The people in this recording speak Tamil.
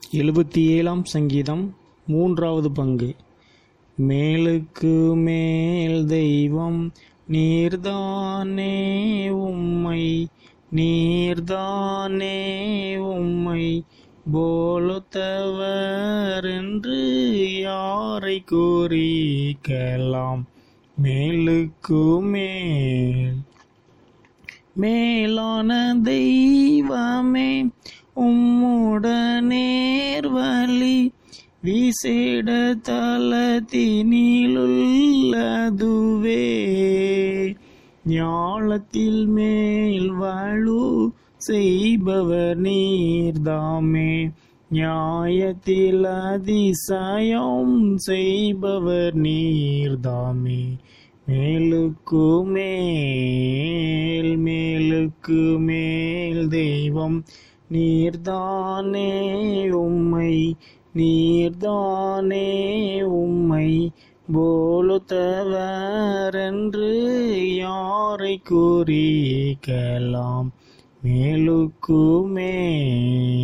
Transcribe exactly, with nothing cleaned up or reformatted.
எழுபத்தி ஏழாம் சங்கீதம் மூன்றாவது பங்கு. மேலுக்கு மேல் தெய்வம் நீர்தானே, உம்மை நீர்தானே, உம்மை போலொத்தவர் என்று யாரை குறிக்கலாம்? மேலுக்கு மேல் மேலான தெய்வமே, உம்முடனேர்வழி விசேட தலத்தினிலுள்ளதுவே. ஞாலத்தில் மேல் வலு செய்பவர் நீர்தாமே, நியாயத்தில் அதிசயம் செய்பவர் நீர்தாமே. மேலுக்கு மேல் மேலுக்கு மேல் தெய்வம் நீர்தானே, உம்மை நீர்தானே, உம்மை போலொத்தவர் என்று யாரை குறிக்கலாம்? மேலுக்கு மேல்